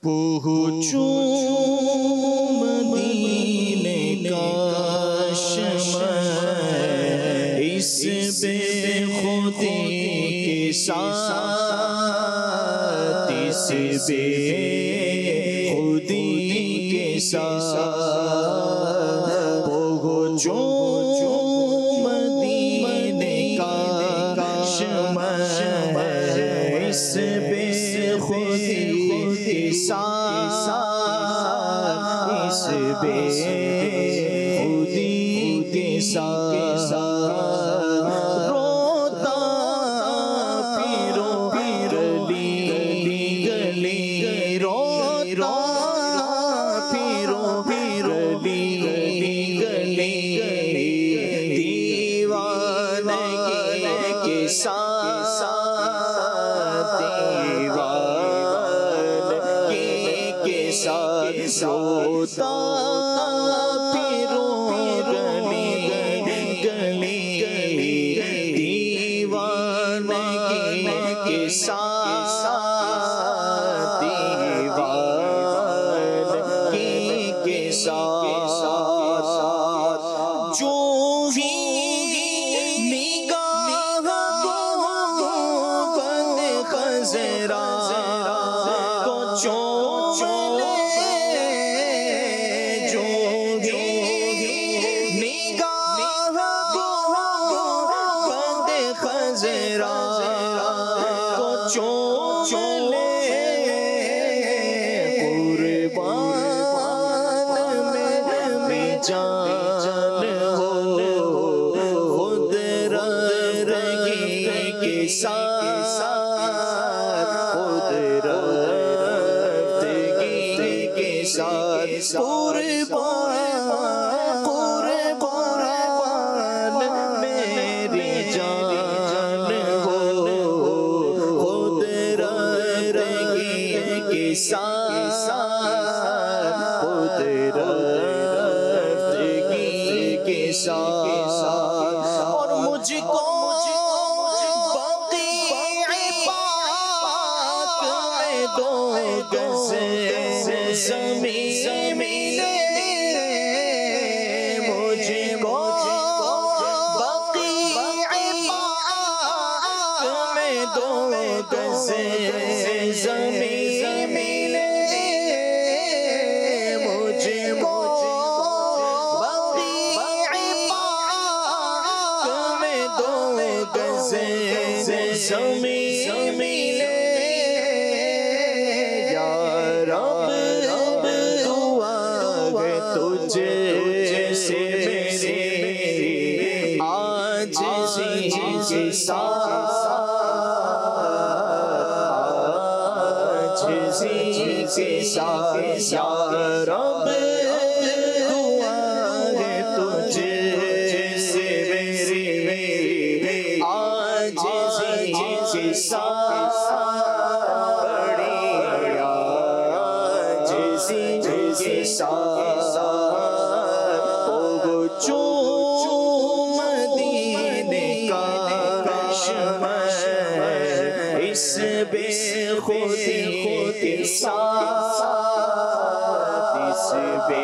پہنچوں مدینے کا شمع اس بے خودی کے ساتھ، اس بے خودی کے ساتھ پہنچوں مدینے کا شمع اس بے خودی کے ساتھ، اس بے خودی کے ساتھ روتا پیرو گلی گلی روتا پیرو گلی گلی دیوانگی کے ساتھ، روتا پیرو گلی گلی دیوانگی کے ساتھ، دیوانگی کے ساتھ جو ہی نگاہ کو بند خضرا کو چومے، قربان میں جان ہو خود رفتگی کے ساتھ، خود رفتگی کے ساتھ قربان میری جان ہو خود رفتگی کے ساتھ، خود رفتگی کے ساتھ اور مجھ کو بقیع پاک میں دو گز زمین ملے، مجھ کو بقیع پاک میں دو گز زمین ملے، زمین ملے یا رب دعا ہے تجھ سے میری عاجزی کے ساتھ، عاجزی کے ساتھ یا رب دعا ہے تجھ سے میری عاجزی کے ساتھ، بڑی عاجزی کے ساتھ پہنچوں مدینے کا شمع اس بے خودی کے ساتھ، اس بے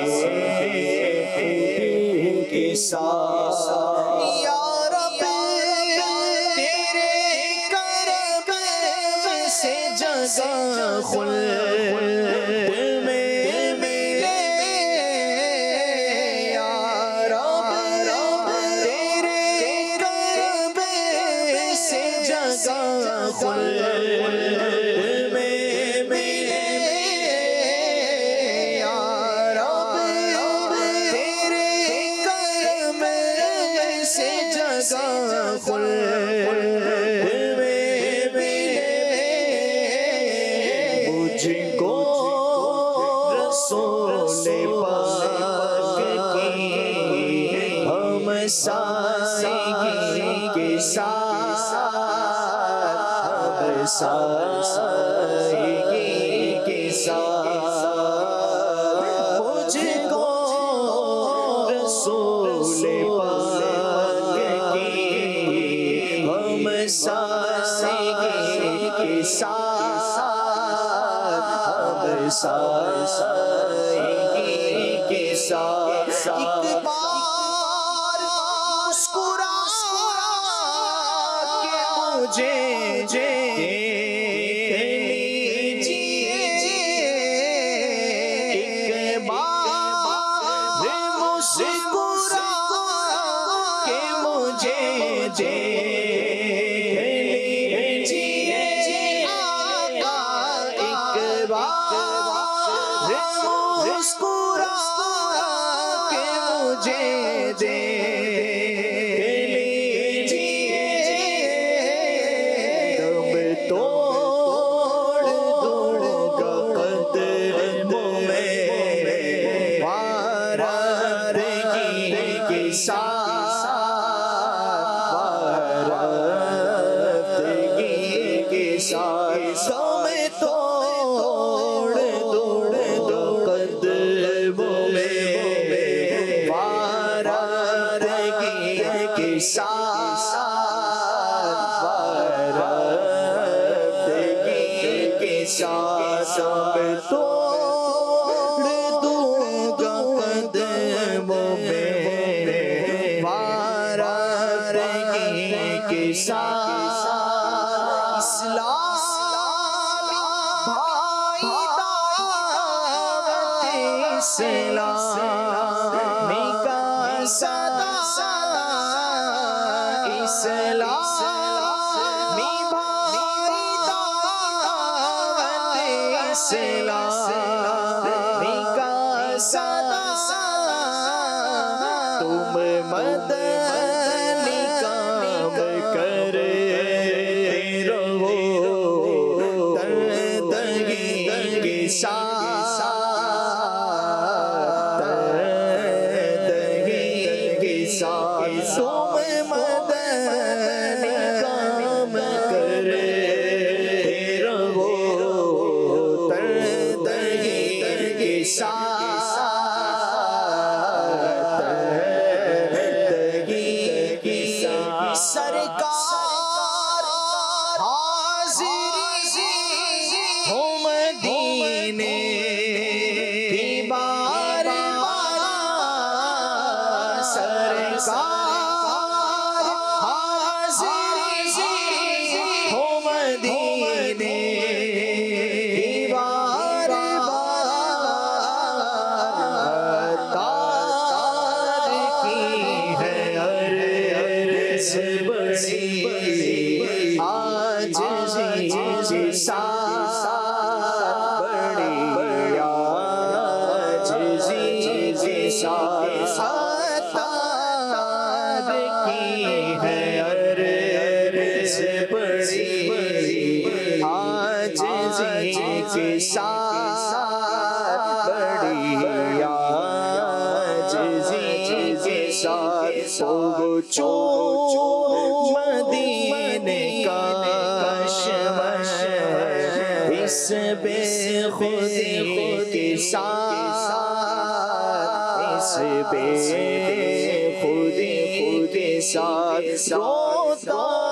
خودی کے ساتھ یا رب تیرے کرم سے جگہ خلد میں ملے، یا رب تیرے کرم سے جگہ خلد میں ملے، یا رب تیرے کرم سے جگہ خلد میں ملے، مجھ کو رسول پاک کی ہمسائیگی کے ساتھ، ہمسائیگی کے ساتھ مجھ کو رسول پاک کی ہمسائیگی کے ساتھ، سائے کے ساتھ ایک بار مسکرا کے مجھے مدینے کا کشمش اس بے خودی کے ساتھ، اس بے خودی کے ساتھ روتا